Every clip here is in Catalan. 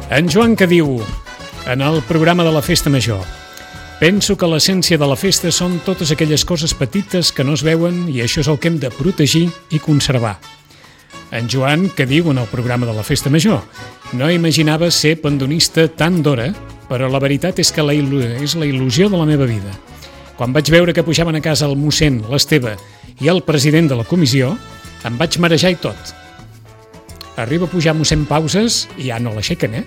En Joan que diu, en el programa de la Festa Major: penso que l'essència de la festa són totes aquelles coses petites que no es veuen i això és el que hem de protegir i conservar. En Joan que diu en el programa de la Festa Major: no imaginava ser pandonista tant d'hora, però la veritat és que és la il·lusió de la meva vida. Quan vaig veure que pujaven a casa el mossèn, l'Esteve i el president de la comissió, em vaig marejar i tot. Arriba a pujar mossèn Pauses i ja no l'aixequen,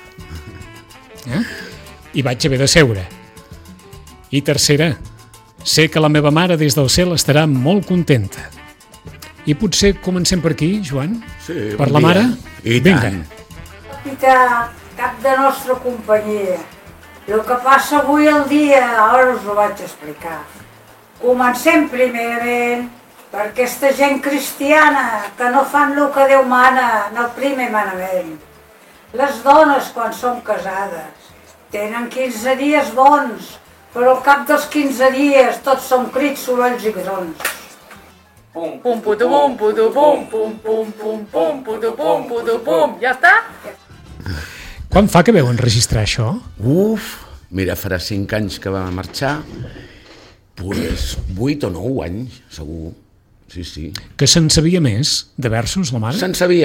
I vaig haver de seure. I tercera, sé que la meva mare des del cel estarà molt contenta. I potser comencem per aquí, Joan? Sí, per la mare? I vinga. tant. Capità, cap de nostra companyia. El que passa avui al dia, ara us ho vaig explicar. Comencem primerament per aquesta gent cristiana que no fan el que Déu mana en el primer manament. Les dones, quan són casades, tenen 15 dies bons, però al cap dels 15 dies tots són crits, sorolls i grons. Pum, putu, pum, putu, pum, pum, pum, pum, pum, putu, pum, putu, pum. Ja està? Quan fa que veu enregistrar això? Mira, farà 5 anys que va marxar, pues 8 o 9 anys, segur. Sí. Que se'n sabia més de versos, la mare? Se'n sabia.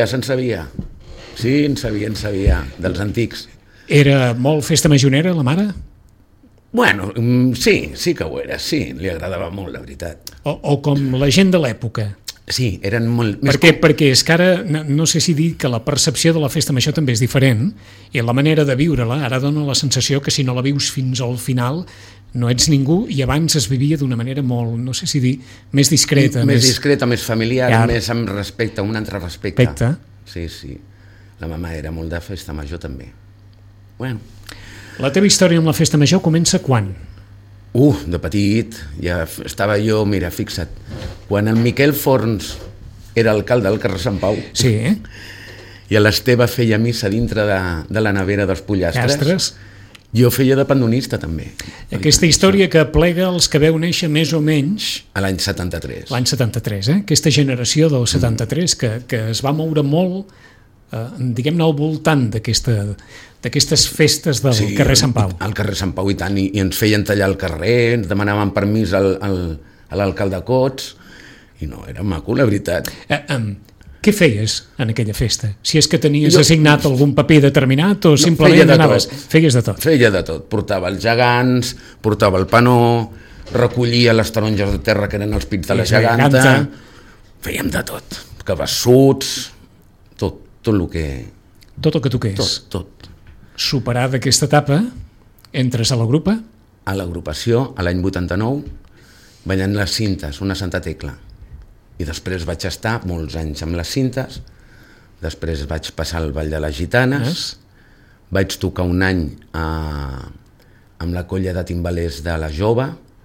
Sí, en sabia, dels antics. Era molt festa majonera, la mare? Bueno, sí que ho era, sí, li agradava molt, la veritat. O com la gent de l'època? Sí, eren molt... Perquè és que ara, no sé si dir que la percepció de la festa major també és diferent i la manera de viure-la ara dona la sensació que si no la vius fins al final no ets ningú, i abans es vivia d'una manera molt, no sé si dir, més discreta. Més discreta, més familiar, llar. Més amb respecte, un altre respecte. Respecte. Sí. La mama era molt de festa major també. Bueno. La teva història amb la festa major comença quan? De petit, ja estava jo, mira, fixa't, quan el Miquel Forns era alcalde del carrer Sant Pau, sí, i l'Esteve feia missa dintre de la nevera dels pollastres, jo feia de pandonista també. Aquesta història que plega els que veu néixer més o menys... A l'any 73. L'any 73, Aquesta generació del 73 que es va moure molt, diguem-ne, al voltant d'aquestes festes del carrer Sant Pau. Al carrer Sant Pau i tant, i ens feien tallar el carrer, ens demanaven permís a l'alcalde Cots, i no, era maco, la veritat. Què feies en aquella festa? Si és que tenies assignat algun paper determinat o simplement anaves... Feies de tot. Feia de tot. Portava els gegants, portava el panó, recollia les taronges de terra que eren els pits de la geganta. Fèiem de tot. Cabassuts, tot el que... Tot el que toqués. Tot. Superada aquesta etapa, entres a la grupa? A l'agrupació, a l'any 89, ballant les cintes, una Santa Tecla. I després vaig estar molts anys amb les cintes, després vaig passar al Ball de les Gitanes, vaig tocar un any amb la colla de timbalers de la Jove.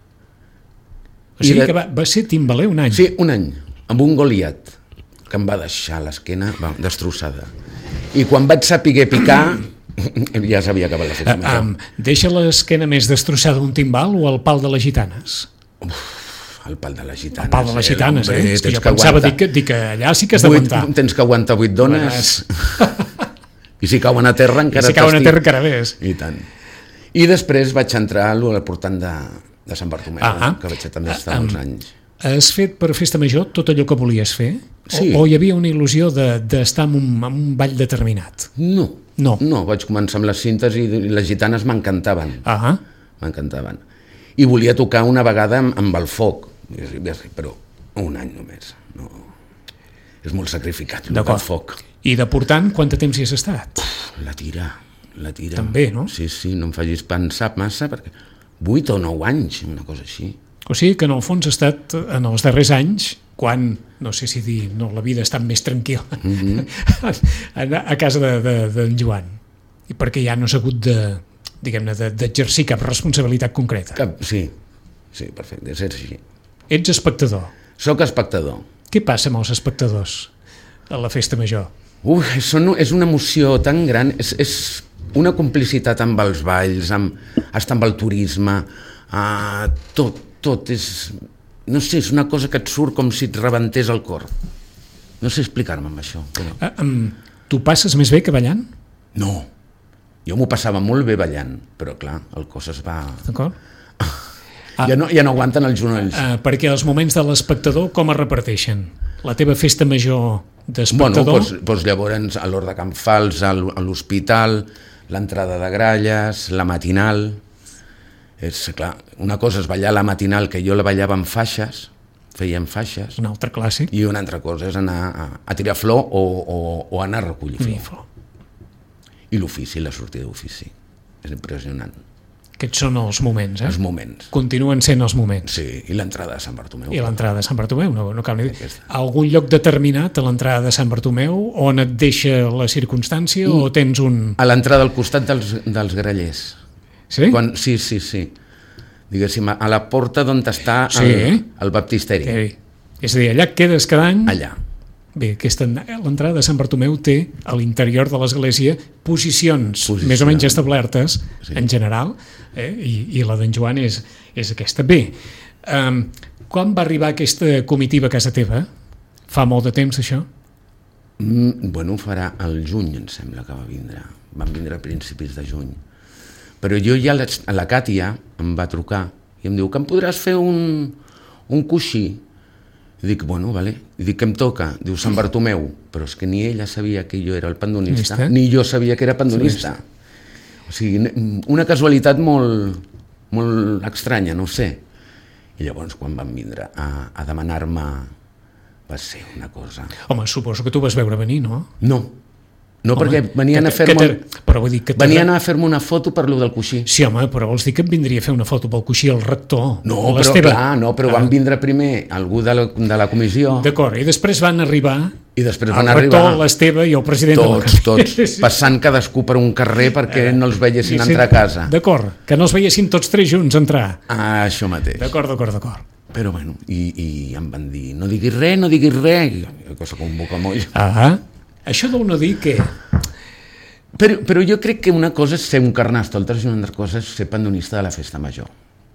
O sigui que va ser timbaler un any? Sí, un any, amb un Goliat, que em va deixar l'esquena destrossada. I quan vaig saber picar, ja s'havia acabat la festa major. Deixa l'esquena més destrossada un timbal o el pal de les gitanes? El pal de les gitanes. El pal de les gitanes, És que jo pensava dir que allà sí que has d'aguantar. Tens que aguantar 8 dones. I si cauen a terra encara... I si cauen a terra encara més. I tant. I després vaig entrar al portant de Sant Bartomeu, que vaig també estar uns anys. Has fet per festa major tot allò que volies fer? Sí. O hi havia una il·lusió d'estar en un ball determinat? No, vaig començar amb les cintes i les gitanes m'encantaven. M'encantaven. I volia tocar una vegada amb el foc, però un any només. No. És molt sacrificat, el foc. I de portant, quant de temps hi has estat? La tira. També, no? Sí, no em facis pensar massa, perquè 8 o 9 anys, una cosa així. O sigui que en el fons ha estat en els darrers anys, quan, no sé si dir, la vida ha estat més tranquil·la a casa d'en Joan, i perquè ja no s'ha hagut d'exercir cap responsabilitat concreta. Sí, perfecte, és així. Ets espectador. Soc espectador. Què passa amb els espectadors a la festa major? És una emoció tan gran, és una complicitat amb els balls, estar amb el turisme, tot és... No sé, és una cosa que et surt com si et rebentés el cor. No sé explicar-me amb això. Però... Tu passes més bé que ballant? No, Jo m'ho passava molt bé ballant, però clar, el cos es va... D'acord? Ja no aguanten els genolls. Perquè els moments de l'espectador com es reparteixen? La teva festa major d'espectador? Doncs llavors a l'Hort de Can Fals, a l'hospital, l'entrada de Gralles, la matinal... És clar, una cosa és ballar la matinal, que jo la ballava en faixes, fèiem faixes. Un altre clàssic. I una altra cosa és anar a tirar flor o anar a recollir flor. I l'ofici, la sortida d'ofici. És impressionant. Aquests són els moments, Els moments. Continuen sent els moments. Sí, i l'entrada de Sant Bartomeu. I l'entrada de Sant Bartomeu, no cal ni dir. Algun lloc determinat a l'entrada de Sant Bartomeu on et deixa la circumstància o tens un... A l'entrada al costat dels grallers. Sí? Sí. Diguéssim, a la porta d'on està el baptisteri. És a dir, allà et quedes cada any... Allà. Bé, l'entrada de Sant Bartomeu té a l'interior de l'església posicions més o menys establertes, en general, i la d'en Joan és aquesta. Bé, quan va arribar aquesta comitiva a casa teva? Fa molt de temps, això? Farà al juny, em sembla que va vindre. Van vindre a principis de juny. Però jo ja, la Càtia em va trucar i em diu que em podràs fer un coixí. I dic, vale. I dic, què em toca? Diu, Sant Bartomeu. Però és que ni ella sabia que jo era el pandonista, ni jo sabia que era pandonista. O sigui, una casualitat molt, molt estranya, no ho sé. I llavors, quan van vindre a demanar-me, va ser una cosa... Home, suposo que tu vas veure venir, no? No, perquè venien a fer-me una foto per lo del coixí. Sí, home, però vols dir que em vindria a fer una foto pel coixí el rector? Però van vindre primer algú de la comissió. D'acord, i després van arribar el rector, l'Esteve i el president tots, passant cadascú per un carrer perquè no els veiessin entrar a casa. D'acord, que no els veiessin tots tres junts entrar. Això mateix. D'acord. Però i em van dir, no diguis res, cosa com un bocamoll. Això del no dir què? Però jo crec que una cosa és ser un carnestoltes i una altra cosa és ser pandonista de la festa major.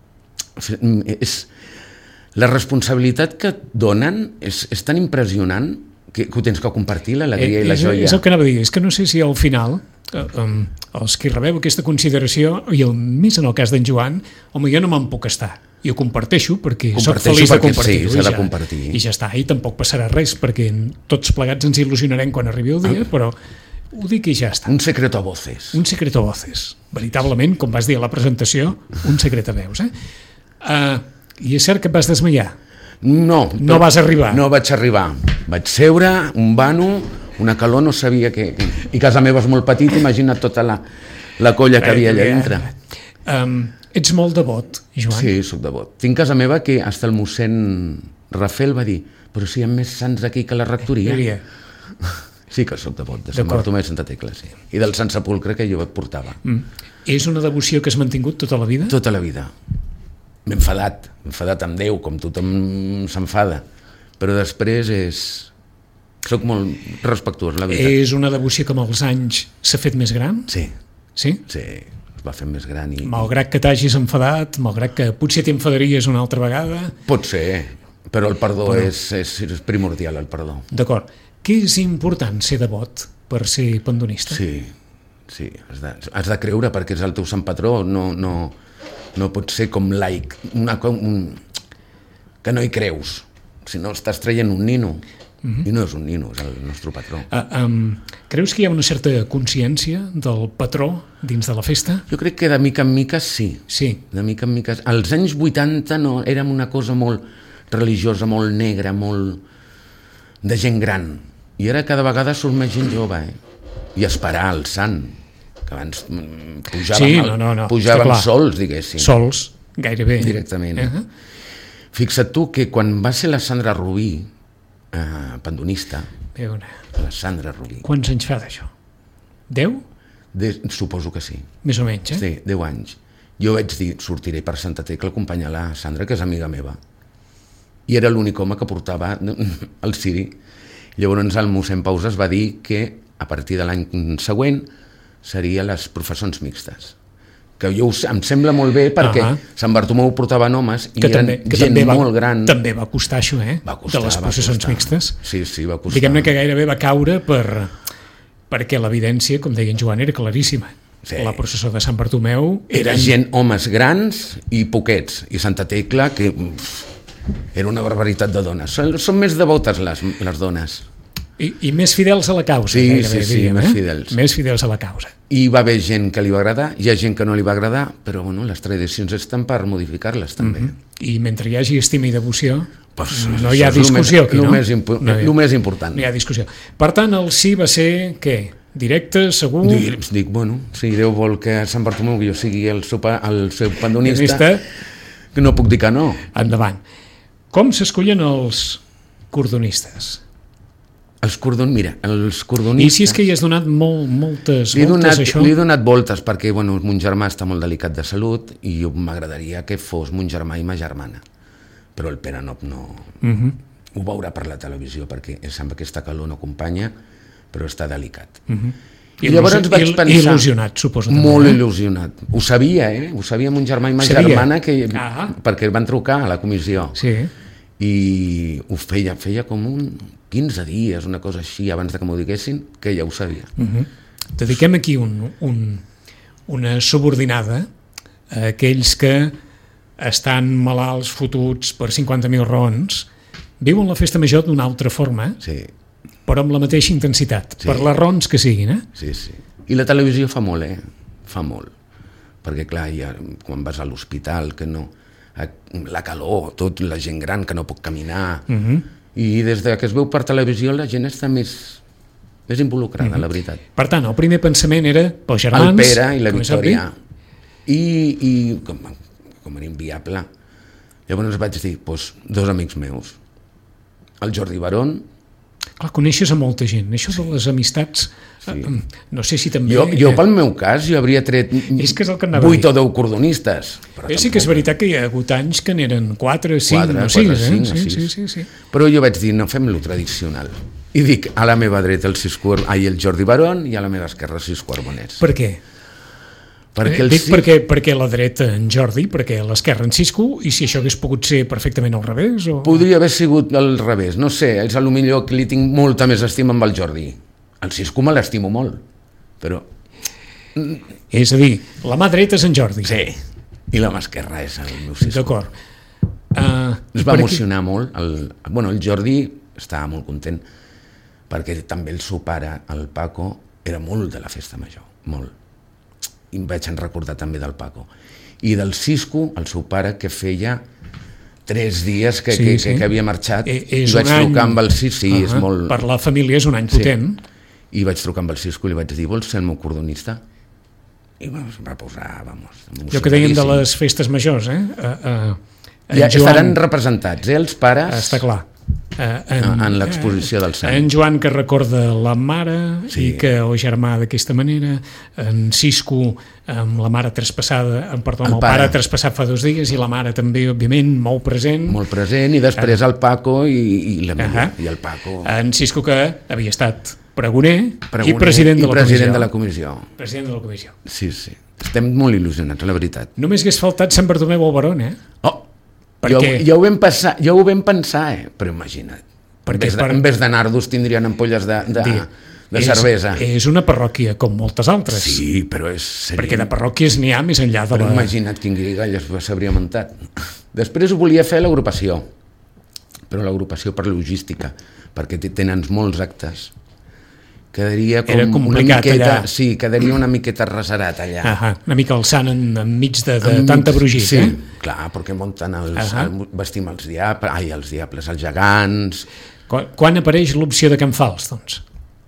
La responsabilitat que et donen és tan impressionant que ho tens que compartir, l'alegria i la joia. És el que anava a dir, és que no sé si al final els que rebeu aquesta consideració, i més en el cas d'en Joan, home, jo no me'n puc estar. I ho comparteixo perquè soc feliç de compartir-ho. Sí, s'ha de compartir. I ja està, i tampoc passarà res, perquè tots plegats ens il·lusionarem quan arribi el dia, però ho dic i ja està. Un secreto a voces. Un secreto a voces. Veritablement, com vas dir a la presentació, un secret a veus. I és cert que et vas desmaiar? No vas arribar? No vaig arribar. Vaig seure, un vano, una calor, no sabia què... I casa meva és molt petit, imagina't tota la colla que havia allà dintre. Ets molt devot, Joan? Sí, soc devot. Tinc casa meva que hasta el mossèn Rafel va dir, però si hi ha més sants aquí que la rectoria. Sí que soc devot, de Sant Bartomeu i Santa Tecla, sí. I del Sant Sepulcre que jo et portava. És una devoció que has mantingut tota la vida? Tota la vida. M'he enfadat amb Déu, com tothom s'enfada. Però després soc molt respectuós, la veritat. És una devoció que amb els anys s'ha fet més gran? Sí. Sí? Sí, es va fer més gran. Malgrat que t'hagis enfadat, malgrat que potser t'enfadaries una altra vegada... Pot ser, però el perdó és primordial, el perdó. D'acord. Què és important ser devot per ser pandonista? Sí, has de creure perquè és el teu sant patró, no pot ser com laic, que no hi creus, si no estàs traient un nino. I no és un nino, és el nostre patró. Creus que hi ha una certa consciència del patró dins de la festa? Jo crec que de mica en mica sí. De mica en mica. Als anys 80 no, érem una cosa molt religiosa, molt negra, molt de gent gran. I ara cada vegada surt més gent jove, I esperar el sant, que abans pujàvem sols, diguéssim. Sols, gairebé. Directament. Fixa't tu que quan va ser la Sandra Rubí, pandonista, la Sandra Rubí. Quants anys fa d'això? 10? Suposo que sí. Més o menys, Sí, 10 anys. Jo vaig dir, sortiré per Santa Tecla a acompanyar la Sandra, que és amiga meva. I era l'únic home que portava el ciri. Llavors el mossèn Paus es va dir que a partir de l'any següent seria les professons mixtes. Que em sembla molt bé perquè Sant Bartomeu portaven homes i eren gent molt gran. També va costar això, Va costar, de les processons mixtes. Sí, va costar. Diguem-ne que gairebé va caure perquè l'evidència, com deia en Joan, era claríssima. Sí. La processó de Sant Bartomeu Era gent, homes grans i poquets. I Santa Tecla, que era una barbaritat de dones. Són més devotes les dones. I més fidels a la causa. Sí, gairebé, sí, diríem, més fidels. Més fidels a la causa. I va haver gent que li va agradar, hi ha gent que no li va agradar, però bueno, les tradicions estan per modificar-les també. I mentre hi hagi estima i devoció, Pues, no hi ha discussió aquí, no? El més important. No hi ha discussió. Per tant, el sí va ser, què? Directe, segur? Dic, bueno, si Déu vol que a Sant Bartomeu jo sigui el seu pandonista, que no puc dir que no. Endavant. Com s'escollen els cordonistes? Els cordonistes... I si és que hi has donat moltes voltes a això? Li he donat voltes perquè bueno, mon germà està molt delicat de salut i m'agradaria que fos mon germà i ma germana. Però el Pere no ho veurà per la televisió perquè sembla que aquesta calor no acompanya, però està delicat. I llavors vaig pensar... Il·lusionat, suposo. Molt il·lusionat. Ho sabia, Ho sabia mon germà i ma germana perquè van trucar a la comissió. Sí. I ho feia com 15 dies, una cosa així, abans de que m'ho diguessin, que ja ho sabia. Dediquem aquí una subordinada a aquells que estan malalts, fotuts per 50.000 raons, viuen la festa major d'una altra forma, sí, però amb la mateixa intensitat, sí, per les raons que siguin. Sí, sí. I la televisió fa molt, fa molt. Perquè, clar, ja, quan vas a l'hospital, que no... la calor, tot, la gent gran que no pot caminar... I des que es veu per televisió la gent està més involucrada, la veritat. Per tant, el primer pensament era pels germans... El Pere i la Victòria. I com era inviable, llavors vaig dir, dos amics meus, el Jordi Barón... Clar, coneixes a molta gent, això de les amistats... Sí. No sé si també... Jo pel meu cas, jo hauria tret 8 o 10 cordonistes. Sí que és veritat que hi ha hagut anys que n'eren 4, 5 o 6. Sí. Però jo vaig dir, no fem lo tradicional. I dic, a la meva dreta el Jordi Barón i a la meva esquerra 6 Carboners. Per què? Perquè la dreta en Jordi, perquè l'esquerra en Cisco, i si això hagués pogut ser perfectament al revés? Podria haver sigut al revés, no sé, és a lo millor que li tinc molta més estima amb el Jordi. El Cisco me l'estimo molt, però... És a dir, la mà dreta és en Jordi. Sí, i la mà esquerra és el meu Cisco. D'acord. Es va emocionar molt. El Jordi estava molt content, perquè també el seu pare, el Paco, era molt de la festa major, molt. I em vaig recordar també del Paco. I del Cisco, el seu pare, que feia 3 dies que havia marxat, i vaig trucar amb el Cisco, és molt... Per la família és un any potent. I vaig trucar amb el Cisco i li vaig dir, vols ser el meu cordonista? I es va posar, allò que dèiem de les festes majors, estaran representats, els pares... Està clar. En l'exposició del sant. En Joan, que recorda la mare i que el germà d'aquesta manera, en Cisco amb la mare traspassada, el pare traspassat fa 2 dies, i la mare també, òbviament, molt present, i després el Paco i el Paco. En Cisco, que havia estat pregoner i president de la comissió. President de la comissió. Sí. Estem molt il·lusionats, la veritat. Només hagués faltat Sant Bartomeu al Barón, Ja ho vam pensar, però imagina't. En vez de nardos tindrien ampolles de cervesa. És una parròquia com moltes altres. Sí, però perquè de parròquies n'hi ha més enllà de Però imagina't quin guigalles s'hauria muntat. Després ho volia fer l'agrupació, però l'agrupació per logística, perquè tenen molts actes. Quedaria com una miqueta... Sí, quedaria una miqueta reserat allà. Una mica alçant enmig de tanta brugit. Sí, clar, perquè munten vestim els diables, els gegants... Quan apareix l'opció de Can Fals, doncs?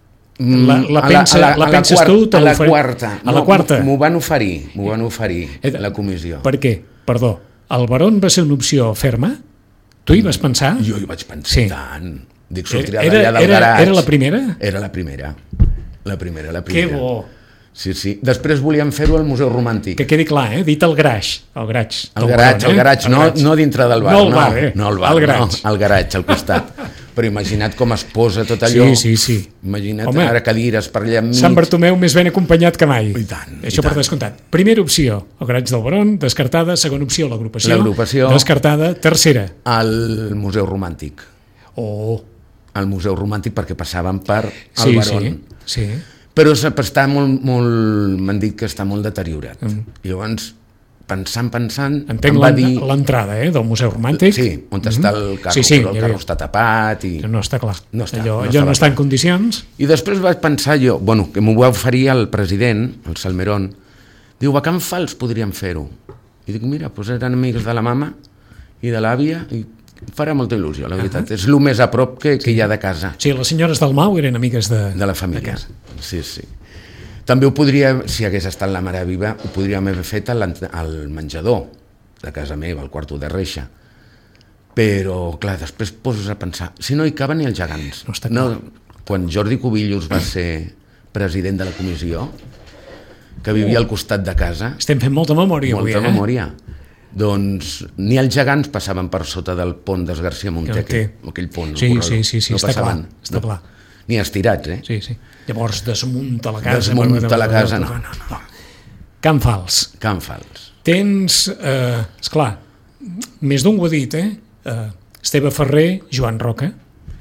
La penses tu? A la quarta. A la quarta? M'ho van oferir, la comissió. Per què? Perdó, el Barón va ser una opció ferma? Tu hi vas pensar? Jo hi vaig pensar tant... Dic, sortirà d'allà del garatge. Era la primera? Era la primera. Que bo. Sí. Després volíem fer-ho al Museu Romàntic. Que quedi clar, dit el garatge. El garatge, no dintre del bar. No el bar, no el bar, el garatge, al costat. Però imagina't com es posa tot allò. Sí. Imagina't ara cadires per allà enmig. Sant Bartomeu més ben acompanyat que mai. I tant. Això per descomptat. Primera opció, el garatge del Barón, descartada. Segona opció, l'agrupació. Descartada. Tercera. El Museu Romàntic. Al Museu Romàntic perquè passaven per el Barón. Sí. Però està m'han dit que està molt deteriorat. Llavors, pensant, entenc em va dir... l'entrada del Museu Romàntic. Sí, on està el carro, però el carro està tapat i... No està clar, allò no no està en condicions. I després vaig pensar jo, que m'ho va oferir el president, el Salmerón, diu, a Can Fals podríem fer-ho. I dic, mira, doncs eren amics de la mama i de l'àvia i farà molta il·lusió, la veritat. És el més a prop que hi ha de casa. Sí, les senyores del Mau eren amigues de la família. Sí. També ho podria, si hagués estat la mare viva, ho podríem haver fet al menjador de casa meva, al quarto de reixa. Però, clar, després poses a pensar, si no hi caben ni els gegants. No està clar. Quan Jordi Cubillos va ser president de la comissió, que vivia al costat de casa... Estem fent molta memòria avui, Molta memòria. Doncs ni els gegants passaven per sota del pont de García Monteque, aquell pont. Sí, no està passaven, clar, està clar. Ni estirats, Sí. Llavors desmunta la casa. Desmunta la casa, no. Can Fals. Tens, esclar, més d'un ho ha dit, Esteve Ferrer, Joan Roca.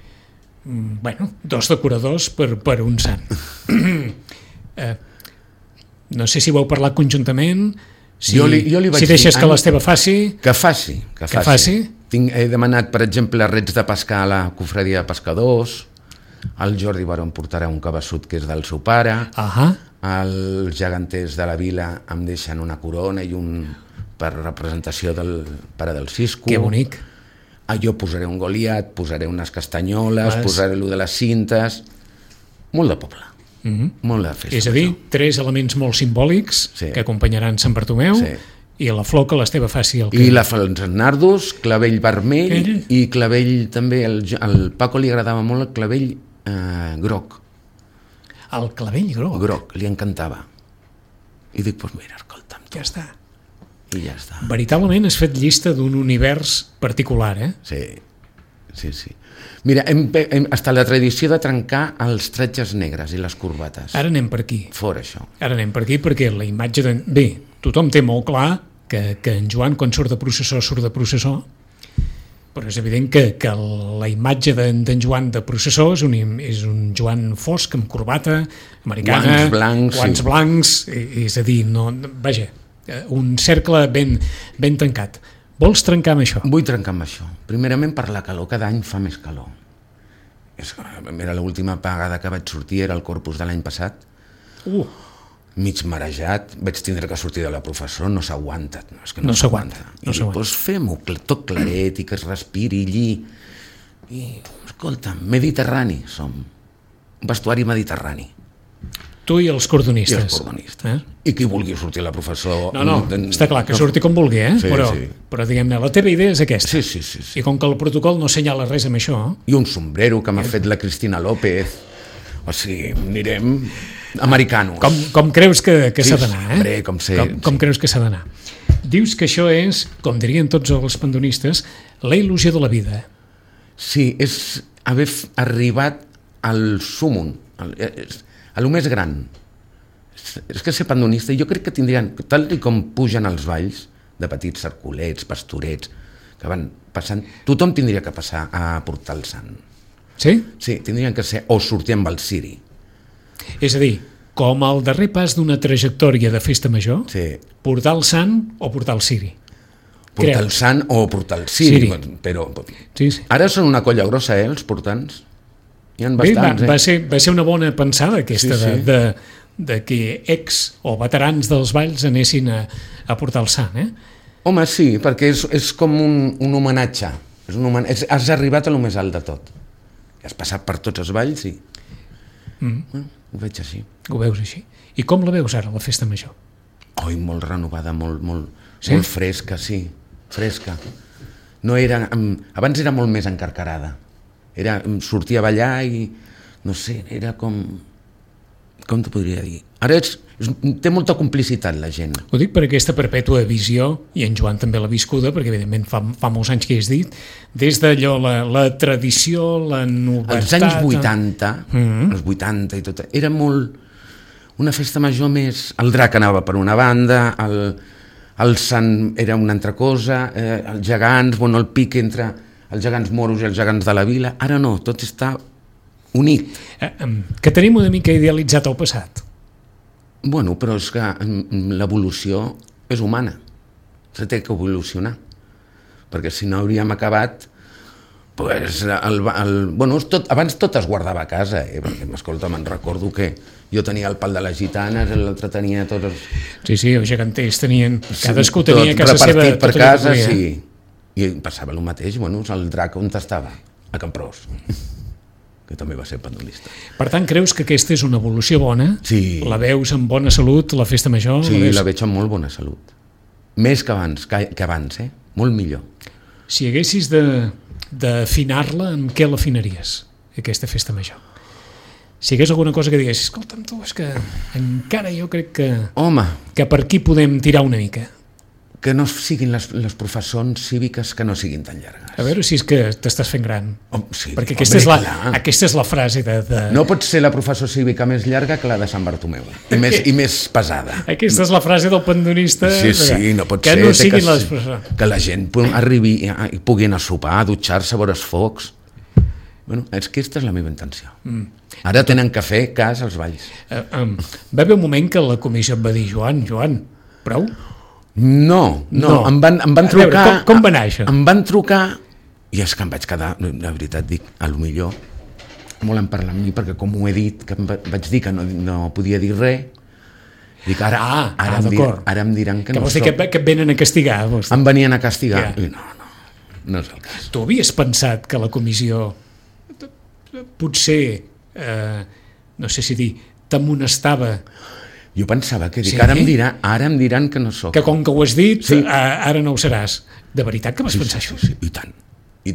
Dos decoradors per un sant. No sé si ho heu parlat conjuntament... Si deixes que l'Esteve faci... Que faci. He demanat, per exemple, rets de pescar a la cofradia de pescadors, el Jordi Baró em portarà un cabeçut que és del seu pare, els geganters de la vila em deixen una corona i per representació del pare del Cisco. Que bonic. Jo posaré un Goliat, posaré unes castanyoles, posaré allò de les cintes... Molt de poble. Molt de festa. És a dir, 3 elements molt simbòlics que acompanyaran Sant Bartomeu i la flor que l'Esteve faci el que... I els nardos, clavell vermell i clavell també, al Paco li agradava molt el clavell groc. El clavell groc? Groc, li encantava. I dic, doncs mira, escolta'm. Ja està. I ja està. Veritablement has fet llista d'un univers particular, Sí. Mira, està la tradició de trencar els tretges negres i les corbates. Ara anem per aquí. Fora això. Ara anem per aquí perquè la imatge de... Bé, tothom té molt clar que en Joan, quan surt de processó, però és evident que la imatge d'en Joan de processó és un Joan fosc, amb corbata, americana, guants blancs, és a dir, un cercle ben tancat. Vols trencar amb això? Vull trencar amb això. Primerament per la calor, cada any fa més calor. Era l'última vegada que vaig sortir, era el Corpus de l'any passat. Mig marejat, vaig tindre que sortir de la professora, no s'aguanta. No s'aguanta. I doncs fem-ho tot claret i que es respiri allí. I, escolta, mediterrani som. Vestuari mediterrani. Tu i els cordonistes. I qui vulgui sortir a la professor... No, està clar, que surti com vulgui, però diguem-ne, la teva idea és aquesta. Sí. I com que el protocol no assenyala res amb això... I un sombrero que m'ha fet la Cristina López. O sigui, anirem americanos. Com creus que s'ha d'anar, Com creus que s'ha d'anar. Dius que això és, com dirien tots els pandonistes, la il·lusió de la vida. Sí, és haver arribat al súmum, a lo més gran. És que ser pandonista, jo crec que tindrien, tal com pugen els valls, de petits cercolets, pastorets, que van passant, tothom tindria que passar a portar el sant. Sí? Sí, tindrien que ser, o sortir amb el ciri. És a dir, com el darrer pas d'una trajectòria de festa major, portar el sant o portar el ciri. Portar el sant o portar el ciri. Però ara són una colla grossa, els portants. Hi ha bastants. Va ser una bona pensada aquesta de que ex o veterans dels balls anessin a portar el sant, Home, sí, perquè és com un homenatge. Has arribat a lo més alt de tot. Has passat per tots els balls i... Ho veig així. Ho veus així. I com la veus ara, la festa major? Molt renovada, molt fresca, sí. Fresca. Abans era molt més encarcarada. Sortia a ballar i, no sé, era com t'ho podria dir? Ara té molta complicitat la gent. Ho dic per aquesta perpètua visió, i en Joan també l'ha viscuda, perquè evidentment fa molts anys que has dit, des d'allò, la tradició, la novetat... Els anys 80, els 80 i tot, era molt una festa major més... El drac anava per una banda, el sant era una altra cosa, els gegants, el pic entre els gegants moros i els gegants de la vila. Ara no, tot està unit. Que tenim una mica idealitzat el passat. Bueno, però és que l'evolució és humana. Se té que evolucionar. Perquè si no hauríem acabat... Pues, abans tot es guardava a casa, perquè, escolta, me'n recordo que jo tenia el pal de les gitanes, l'altre tenia tots els... Sí, els geganters tenien... Cadascú tenia a casa seva... Repartit per casa, sí. I passava el mateix, bueno, el drac on estava? A Campros, que també va ser pandolista. Per tant, creus que aquesta és una evolució bona? Sí. La veus amb bona salut, la festa major? Sí, la veig amb molt bona salut. Més que abans, molt millor. Si haguessis d'afinar-la, amb què l'afinaries, aquesta festa major? Si hi hagués alguna cosa que digués, escolta'm tu, és que encara jo crec que... Home! Que per aquí podem tirar una mica. Que no siguin les professons cíviques que no siguin tan llargues. A veure si és que t'estàs fent gran. Sí, perquè aquesta és la frase de... No pot ser la professó cívica més llarga que la de Sant Bartomeu. I més pesada. Aquesta és la frase del pandonista. Sí, no pot ser. Que no siguin les professors. Que la gent arribi i pugui anar a sopar, a dutxar-se, a veure els focs. Bueno, és que aquesta és la meva intenció. Ara tenen que fer cas als balls. Va haver un moment que la comissió em va dir, Joan, prou? No, em van trucar... Veure, com va anar això? Em van trucar i és que em vaig quedar, la veritat dic, a lo millor volen parlar amb mi perquè com ho he dit, que vaig dir que no podia dir res, dic ara em diran que no soc. Que et venen a castigar. Em venien a castigar i no és el cas. Tu havies pensat que la comissió potser, no sé si dir, t'amonestava? Jo pensava que ara em diran que no sóc. Que com que ho has dit, ara no ho seràs. De veritat que vas pensar això? Sí, i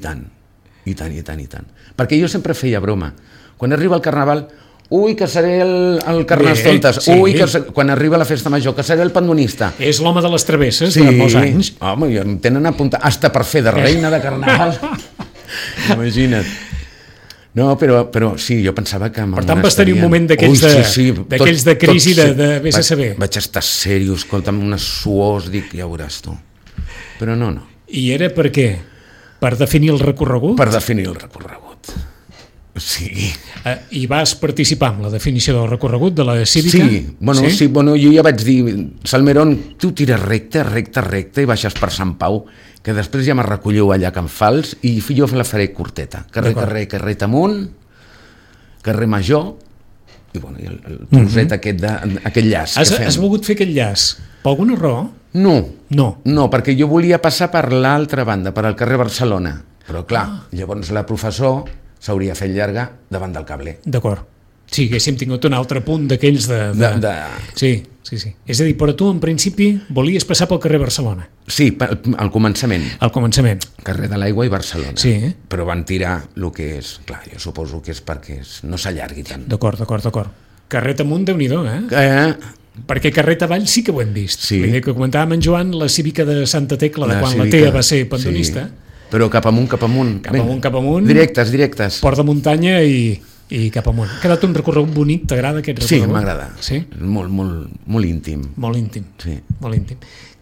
tant. Perquè jo sempre feia broma. Quan arriba el carnaval, que seré el Carnestoltes, quan arriba la festa major, que seré el pandonista. És l'home de les travesses de molts anys. Home, em tenen apuntat, hasta per fer de reina de carnaval. Imagina't. No, però sí, jo pensava que... Per tant, vas tenir un moment d'aquells de crisi de vés a saber. Vaig estar seriós, escolta'm, unes suors, dic, ja veuràs tu. Però no. I era per què? Per definir el recorregut? Per definir el recorregut. Sí. I vas participar en la definició del recorregut de la cívica? Sí, jo ja vaig dir, Salmerón, tu tires recte i baixes per Sant Pau, que després ja me recolliu allà a Can Fals i jo la faré curteta. Carrer amunt, carrer Major, i el troset aquest llaç. Has volgut fer aquest llaç? Per alguna raó? No, perquè jo volia passar per l'altra banda, per al carrer Barcelona. Però clar, llavors la professor s'hauria fet llarga davant del cable. D'acord. Sí, haguéssim tingut un altre punt d'aquells Sí. És a dir, però tu en principi volies passar pel carrer Barcelona. Sí, al començament. Al començament. Carrer de l'Aigua i Barcelona. Sí. Però van tirar el que és... Clar, jo suposo que és perquè no s'allargui tant. D'acord. Carret amunt, Déu-n'hi-do, Perquè carret avall sí que ho hem vist. Sí. L'idea que comentàvem en Joan, la cívica de Santa Tecla, de quan la Tea va ser pandonista. Sí. Però cap amunt. Cap amunt. Directes. Port de muntanya i cap amunt. Ha quedat un recorregut bonic, t'agrada aquest recorregut? Sí, m'agrada. Sí? Molt íntim. Molt íntim. Sí. Molt íntim.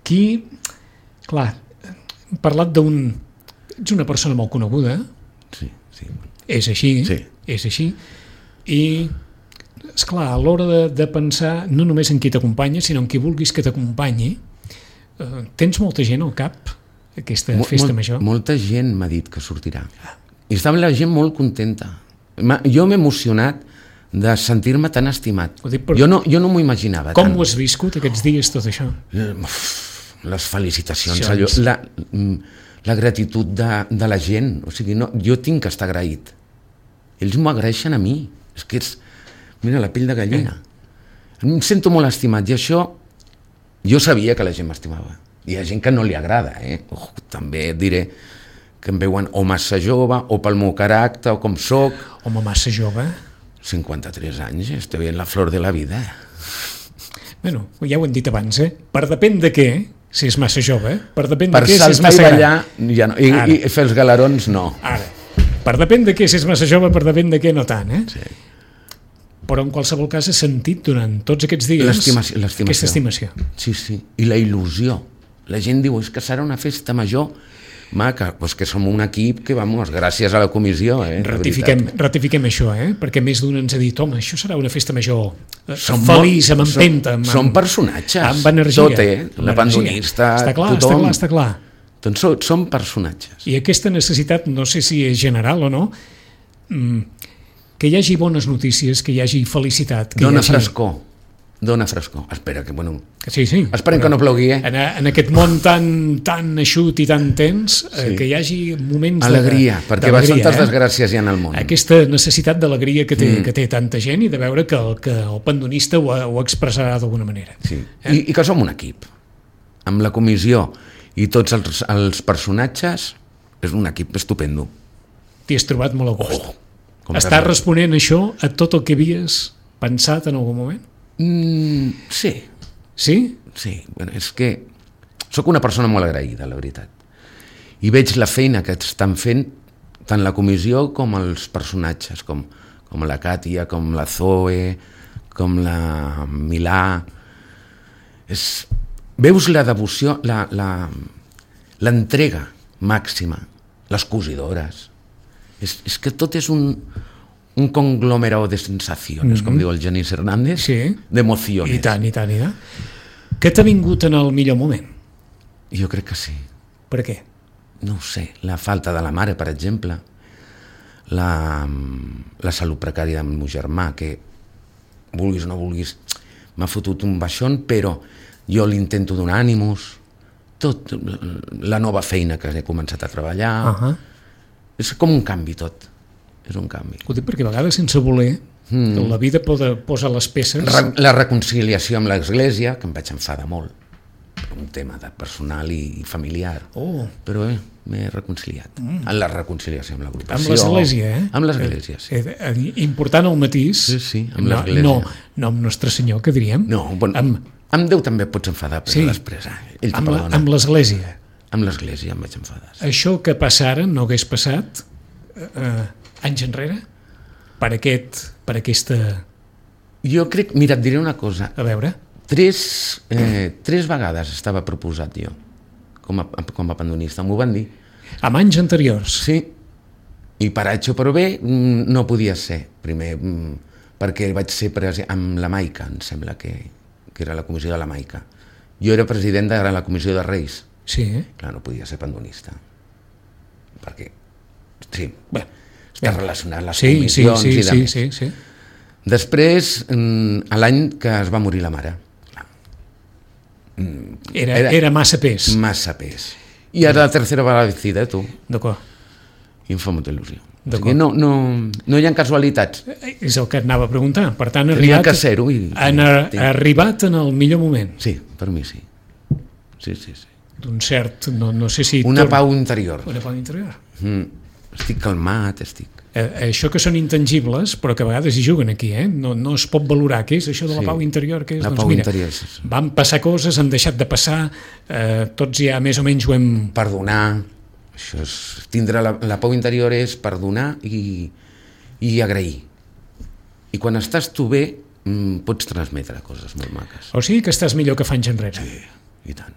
Clar, hem parlat ets una persona molt coneguda. Sí. És així. Sí. És així. I, esclar, a l'hora de pensar no només en qui t'acompanya, sinó en qui vulguis que t'acompanyi, tens molta gent al cap, aquesta festa major? Molta gent m'ha dit que sortirà. I estava la gent molt contenta. Jo m'he emocionat de sentir-me tan estimat. Jo no m'ho imaginava. Com ho has viscut aquests dies, tot això? Les felicitacions, la gratitud de la gent. O sigui, jo tinc que estar agraït. Ells m'ho agraeixen a mi. És que mira, la pell de gallina. Em sento molt estimat i això jo sabia que la gent m'estimava. Hi ha gent que no li agrada, també et diré que em veuen o massa jove, o pel meu caràcter, o com soc. Home, massa jove? 53 anys, estoy en la flor de la vida. Bueno, ja ho hem dit abans, Per depèn de què, si és massa jove, per depèn de què, si és massa gran. Per saltar i ballar, ja no. I fer els galerons, no. Ara, per depèn de què, si és massa jove, per depèn de què, no tant, Sí. Però en qualsevol cas has sentit durant tots aquests dies aquesta estimació. Sí, i la il·lusió. La gent diu, és que serà una festa major Pues que som un equip que, vamos, gràcies a la comissió, Ratifiquem això, perquè més d'un ens ha dit, home, això serà una festa major feliç, amb empenta. Són personatges, amb energia. Tot, la pandonista, tothom. Està clar. Doncs són personatges. I aquesta necessitat, no sé si és general o no, que hi hagi bones notícies, que hi hagi felicitat. Dona frescor. Espera que, bueno... Sí. Esperem que no plogui, En aquest món tan eixut i tan tens, que hi hagi moments alegria, perquè bastantes desgràcies hi ha en el món. Aquesta necessitat d'alegria que té tanta gent i de veure que el pandonista ho expressarà d'alguna manera. Sí. I que som un equip. Amb la comissió i tots els personatges, és un equip estupendo. T'hi has trobat molt a gust. Estàs responent això a tot el que havies pensat en algun moment? Sí. Sí? Sí, bueno, és que sóc una persona molt agraïda, la veritat. I veig la feina que estan fent tant la comissió com els personatges, com la Càtia, com la Zoe, com la Milà. Veus la devoció, l'entrega màxima, les cosidores. És que tot és un conglomerado de sensaciones, com diu el Genís Hernández, d'emociones. I tant. Què t'ha vingut en el millor moment? Jo crec que sí. Per què? No ho sé, la falta de la mare, per exemple, la salut precària del meu germà, que vulguis o no vulguis, m'ha fotut un baixón, però jo li intento donar ànims, tot, la nova feina que he començat a treballar, és com un canvi tot. És un canvi. Ho dic perquè a vegades sense voler la vida posa les peces. La reconciliació amb l'Església, que em vaig enfadar molt, un tema de personal i familiar, però m'he reconciliat. En la reconciliació amb l'agrupació. Amb l'Església, Amb l'Església, sí. Important el matís. Sí, amb l'Església. No amb Nostre Senyor, que diríem. No, amb Déu també pots enfadar, però després ell te perdona. Amb l'Església. Amb l'Església em vaig enfadar. Això que passa ara no hagués passat anys enrere? Per aquesta... Jo crec, mira, et diré una cosa. A veure. 3 vegades estava proposat jo, com a pandonista, m'ho van dir. Amb anys anteriors? Sí, i per H o per B no podia ser. Primer, perquè vaig ser amb la Maica, em sembla que era la comissió de la Maica. Jo era president de la comissió de Reis. Sí. Clar, no podia ser pandonista. Perquè, sí, està relacionat les comissions i demés. Sí. Després, a l'any que es va morir la mare. Era massa pes. Massa pes. I ara la tercera va la vencida, tu. D'acord. I em fa molta il·lusió. O sigui, no hi ha casualitats. És el que et anava a preguntar. Per tant, han arribat en el millor moment. Sí, per mi sí. Sí. D'un cert, no sé si... Una pau interior. Una pau interior. Estic calmat, Això que són intangibles, però que a vegades hi juguen aquí, no es pot valorar. Què és això de la pau interior? Què és? La pau interior. Van passar coses, han deixat de passar, tots ja més o menys ho hem... Perdonar, això és... Tindre la pau interior és perdonar i agrair. I quan estàs tu bé, pots transmetre coses molt maques. O sigui que estàs millor que fa anys enrere. Sí, i tant.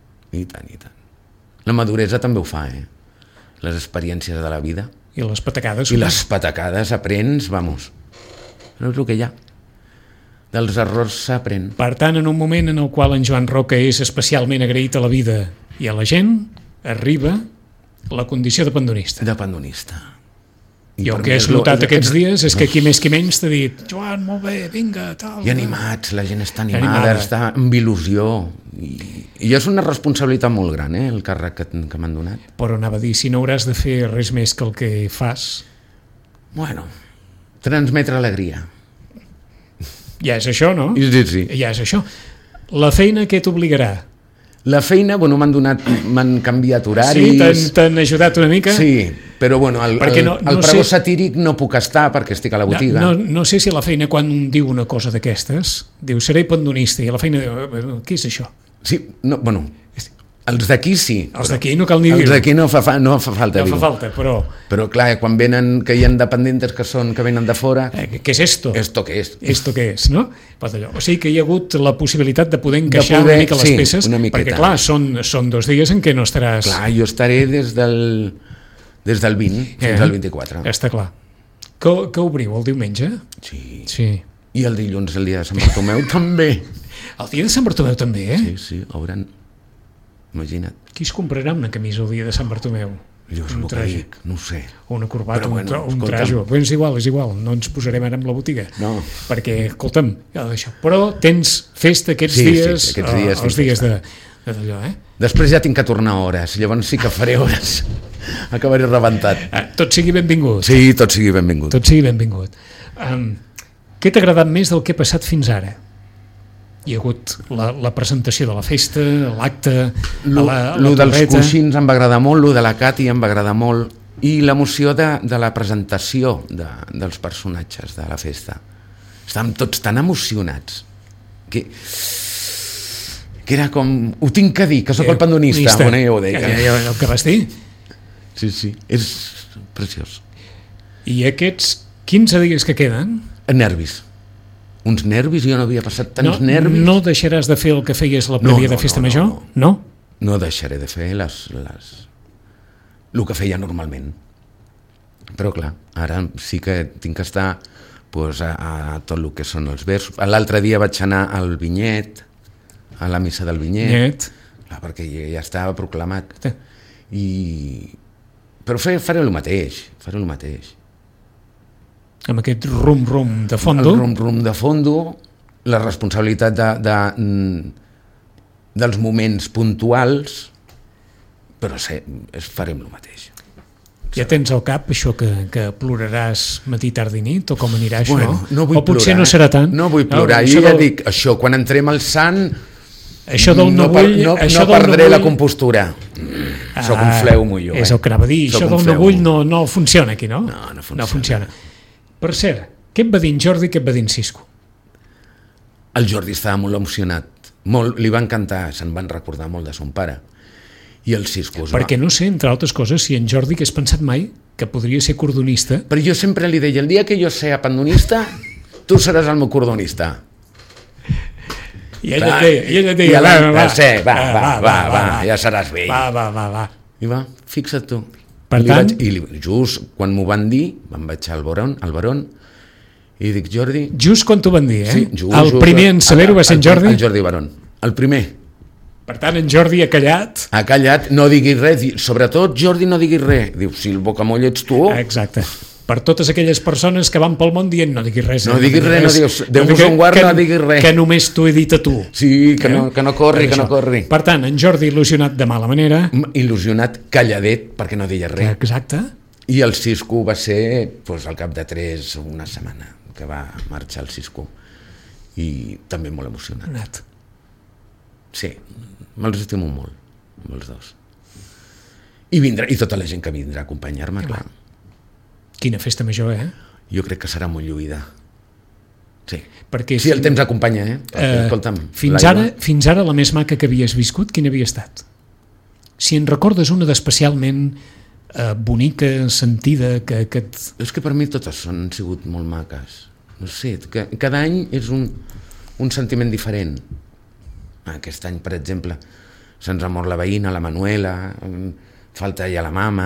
La maduresa també ho fa, les experiències de la vida. I les patacades. I les patacades aprens, vamos. No és el que hi ha. Dels errors s'aprèn. Per tant, en un moment en el qual en Joan Roca és especialment agraït a la vida i a la gent, arriba la condició de pandonista. De pandonista. I el que has notat aquests dies és que qui més qui menys t'ha dit Joan, molt bé, vinga, tal. I animats, la gent està animada, està amb il·lusió. I és una responsabilitat molt gran, el càrrec que m'han donat. Però anava a dir, si no hauràs de fer res més que el que fas... Bueno, transmetre alegria. Ja és això, no? Sí. Ja és això. La feina què t'obligarà? La feina, bueno, m'han canviat horaris... Sí, t'han ajudat una mica? Sí, però bueno, al pregó satíric no puc estar perquè estic a la botiga. No sé si la feina, quan un diu una cosa d'aquestes, diu, seré pandonista, i a la feina diu, què és això? Sí, no, bueno, Els d'aquí sí. Els d'aquí no cal ni dir-ho. Els d'aquí no fa falta No dir-ho. fa falta, però... Però clar, quan venen, que hi ha dependentes que venen de fora... Què és esto? Esto què és? Esto què és, no? O sigui que hi ha hagut la possibilitat de poder encaixar una mica les peces, perquè clar, són 2 dies en què no estaràs... Clar, jo estaré des del 20 fins al 24. Està clar. Que obriu el diumenge? Sí. I el dilluns, el dia de Sant Bartomeu, també. El dia de Sant Bartomeu també, Sí, obren... Imagina't. Qui es comprarà una camisa el dia de Sant Bartomeu? Jo és el que dic, no ho sé. Una corbata, bueno, un trajo. Però és igual, no ens posarem ara amb la botiga. No. Perquè, escolta'm, però tens festa aquests dies, els dies d'allò, Després ja tinc que tornar hores, llavors sí que faré hores. Acabaré rebentat. Tot sigui benvingut. Sí, tot sigui benvingut. Tot sigui benvingut. Què t'ha agradat més del que ha passat fins ara? Hi ha hagut la presentació de la festa, l'acte, la dels coixins em va agradar molt, de la Cati em va agradar molt, i l'emoció de la presentació dels personatges de la festa. Estàvem tots tan emocionats que era com, ho tinc que dir, que sóc el pandonista. Ja ho deia. El que vas dir. Sí, és preciós. I aquests 15 dies que queden... Nervis. Uns nervis, jo no havia passat tants nervis. No deixaràs de fer el que feies la prèvia de festa major? No? No deixaré de fer el que feia normalment. Però clar, ara sí que tinc que estar a tot el que són els versos. L'altre dia vaig anar al Vinyet, a la missa del Vinyet, perquè ja estava proclamat. Però faré el mateix. Amb aquest rum-rum de fondo. El rum-rum de fondo, la responsabilitat dels moments puntuals, però farem el mateix. Ja tens al cap això que ploraràs matí, tarda i nit, o com anirà això? No vull o potser plorar, no serà tant. No vull plorar, jo ja dic, això, quan entrem al sant, això del no perdré la compostura. Soc un fleu mullo. És el que anava a dir, això del no vull no funciona aquí, no? No funciona. Per cert, què et va dir en Jordi, què et va dir en Cisco? El Jordi estava molt emocionat, li va encantar, se'n van recordar molt de son pare. I el Cisco perquè no sé, entre altres coses, si en Jordi que has pensat mai que podria ser cordonista. Però jo sempre li deia, el dia que jo sea pandonista, tu seràs el meu cordonista. I ella et deia, va, ja seràs vell. Va. I va, fixa't tu. Per tant... I just quan m'ho van dir, me'n vaig al Barón, i dic, Jordi... Just quan t'ho van dir, Sí, el primer en saber-ho va ser en Jordi? El Jordi Barón, el primer. Per tant, en Jordi ha callat. Ha callat, no diguis res, sobretot Jordi no diguis res. Diu, si el bocamoll ets tu... Exacte. Per totes aquelles persones que van pel món dient no diguis res. No diguis res, Déu-vos en guard, no diguis res. Que només t'ho he dit a tu. Sí, que no corri, que no corri. Per tant, en Jordi il·lusionat de mala manera. Il·lusionat, calladet, perquè no digués res. Exacte. I el Cisco va ser, al cap de 3 o una setmana, que va marxar el Cisco. I també molt emocionat. Sí, me'ls estimo molt, els dos. I tota la gent que vindrà a acompanyar-me, clar. Quina festa major, Jo crec que serà molt lluïda. Sí. Perquè el temps acompanya, Perquè, escolta'm, fins ara la més maca que havies viscut, quina havia estat? Si en recordes una d'especialment bonica, sentida, que... És que per mi totes han sigut molt maques. No sé, cada any és un sentiment diferent. Aquest any, per exemple, se'ns ha mort la veïna, la Manuela, falta ja la mama...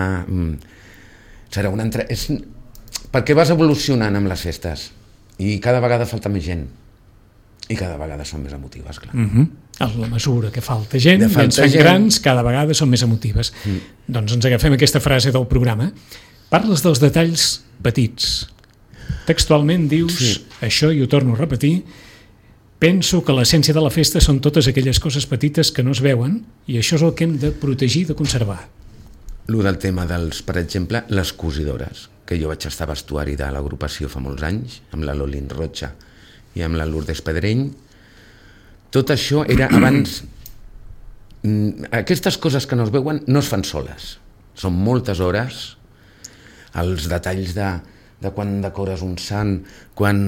Serà una perquè vas evolucionant amb les festes i cada vegada falta més gent i cada vegada són més emotives, clar. A la mesura que falta gent i ens fem grans, cada vegada són més emotives. Doncs ens agafem aquesta frase del programa. Parles dels detalls petits. Textualment dius, això, i ho torno a repetir, penso que l'essència de la festa són totes aquelles coses petites que no es veuen i això és el que hem de protegir i de conservar. Lo del tema dels, per exemple, les cosidores, que jo vaig estar vestuari de l'agrupació fa molts anys, amb la Lolín Rocha i amb la Lourdes Pedreny. Tot això era abans... Aquestes coses que no es veuen no es fan soles. Són moltes hores, els detalls de quan decores un sant, quan...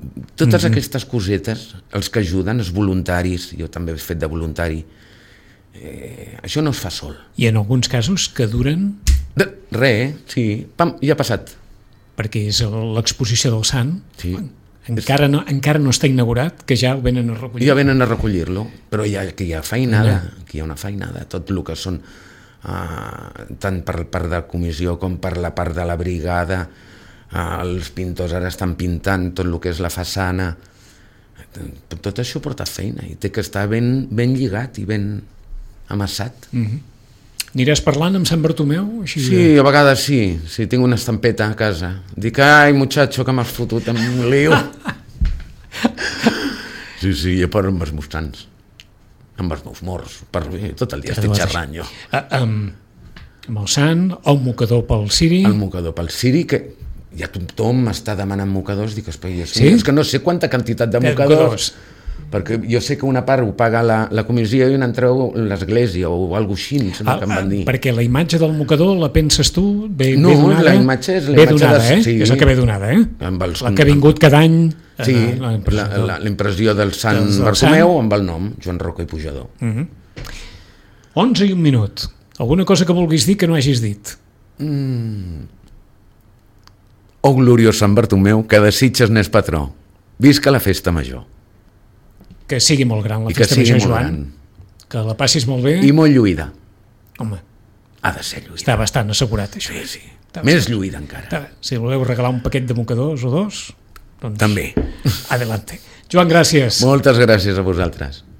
Totes aquestes cosetes, els que ajuden, els voluntaris, jo també he fet de voluntari, Això no es fa sol. I en alguns casos que duren... Sí, pam, ja ha passat. Perquè és l'exposició del sant. Sí. Encara no està inaugurat, que ja ho venen a recollir. Ja venen a recollir-lo, però hi ha feinada, que hi ha una feinada, tot el que són, tant per part de la comissió com per la part de la brigada, els pintors ara estan pintant tot el que és la façana, tot això porta feina i té que estar ben lligat i ben amassat. Aniràs parlant amb Sant Bartomeu? Així Sí, a vegades sí, tinc una estampeta a casa. Dic, ai, muchacho, que m'has fotut en un lío. Sí, jo parlo amb els meus sants, amb els meus morts, tot el dia estic xerrant jo. Amb el sant, el mocador pel ciri... El mocador pel ciri, que ja tothom m'està demanant mocadors, dic, és que no sé quanta quantitat de mocadors... Perquè jo sé que una part ho paga la comissió i una altra l'església o alguna cosa així, que em van dir. Perquè la imatge del mocador la penses tu? No, la imatge és la imatge de... Sí. És la que ve donada, la que ha vingut cada any... Sí, la impressió del Sant Bartomeu amb el nom, Joan Roca i Pujador. 11 i un minut. Alguna cosa que vulguis dir que no hagis dit? Oh, gloriós Sant Bartomeu, que de Sitges n'és patró. Visca la festa major. Que sigui molt gran la festa major, Joan. Que la passis molt bé. I molt lluïda. Home, ha de ser lluïda. Està bastant assegurat, això. Sí. Més lluïda encara. Si voleu regalar un paquet de mocadors o dos, doncs... També. Adelante. Joan, gràcies. Moltes gràcies a vosaltres.